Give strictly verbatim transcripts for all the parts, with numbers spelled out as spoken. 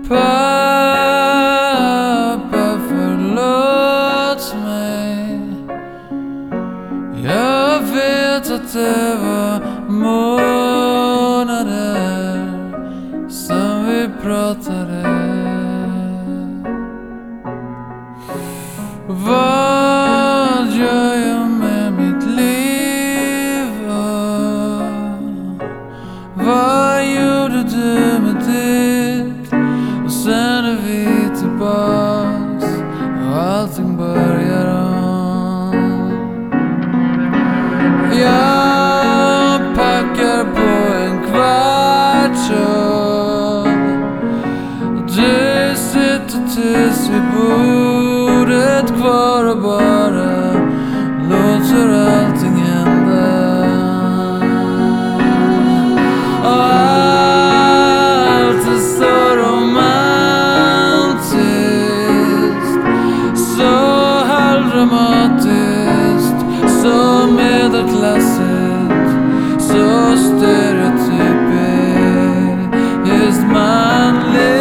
Pappa, förlåt mig. Jag vet att det var månader som vi pratade. Vad gör jag med mitt liv? Vad gjorde du med ditt? Och sen är vi tillbaks och allting börjar om. Jag packar på en kvart och du sitter tills vid bordet kvar och bara låter allting hända. Och allt är så romantiskt, så halvdramatiskt, så medelklassigt, så stereotypiskt manligt.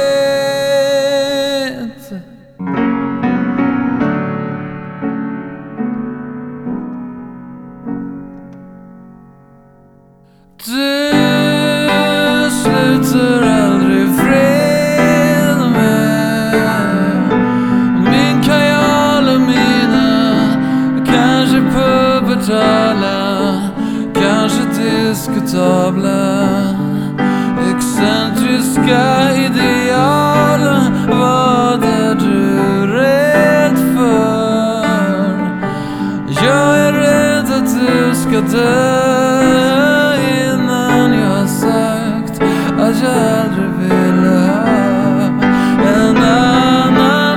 Du slutar aldrig fred med min kajal och mina kanske pubertala, kanske diskutabla, excentriska ideal. Vad är du rädd för? Jag är rädd att du ska dö innan jag har sagt att jag aldrig ville ha en annan.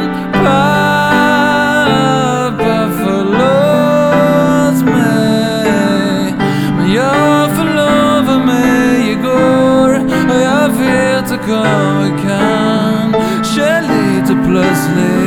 Pappa, förlåt mig, men jag förlovade mig igår och jag vet att det kommer kanske lite plötsligt.